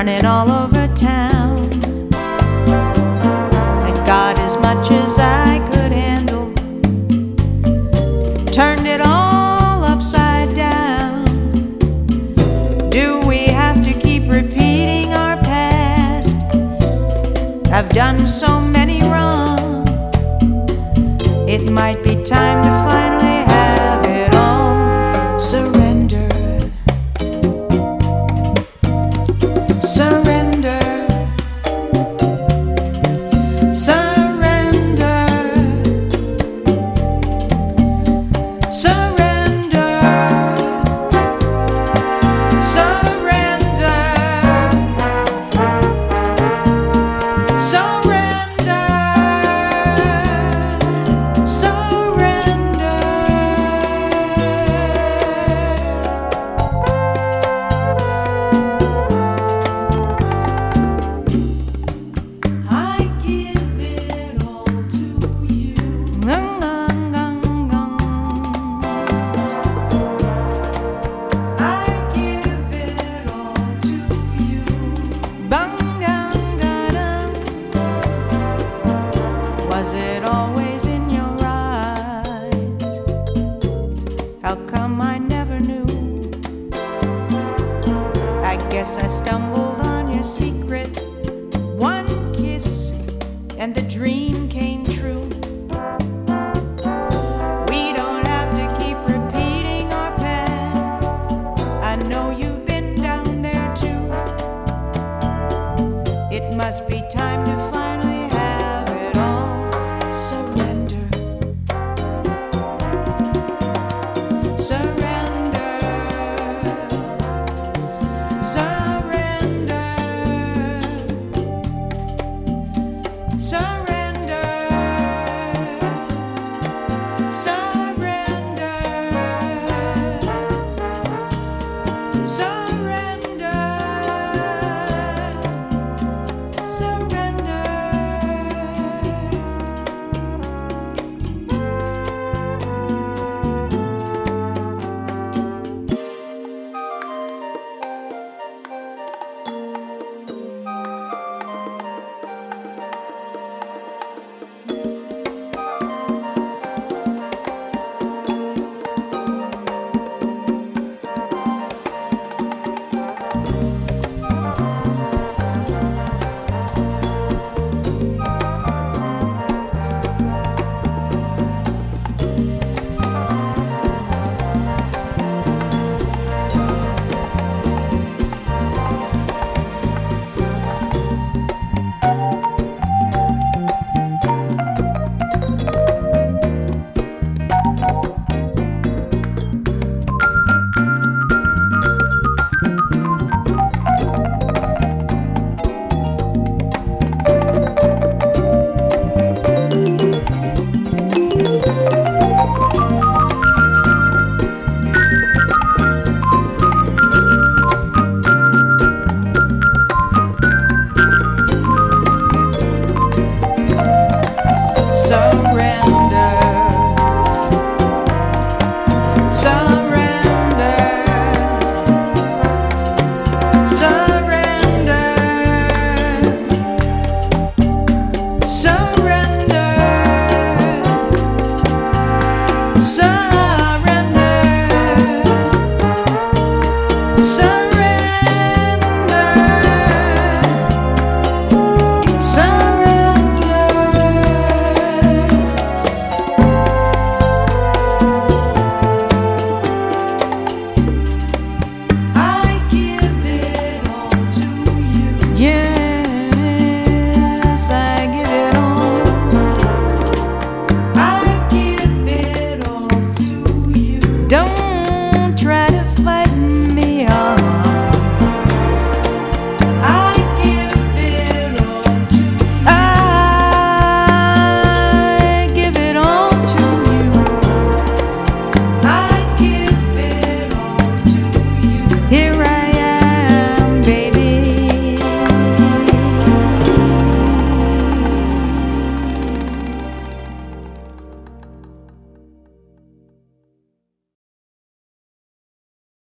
running all over town. I got as much as I could handle, turned it all upside down. Do we have to keep repeating our past? I've done so many wrong. It might be time to finally have it all. Surrender. Surrender. Surrender. Surrender. Surrender. Surrender. Surrender. I give it all to you. I give it all to you. Was it always in your eyes? How come I never knew? I guess I stumbled on your secret. One kiss and the dream came true. We don't have to keep repeating our path. I know you've been down there too. It must be time to finally have it all. Surrender. Surrender. Surrender. Surrender. Surrender. Surrender. Surrender. Surrender.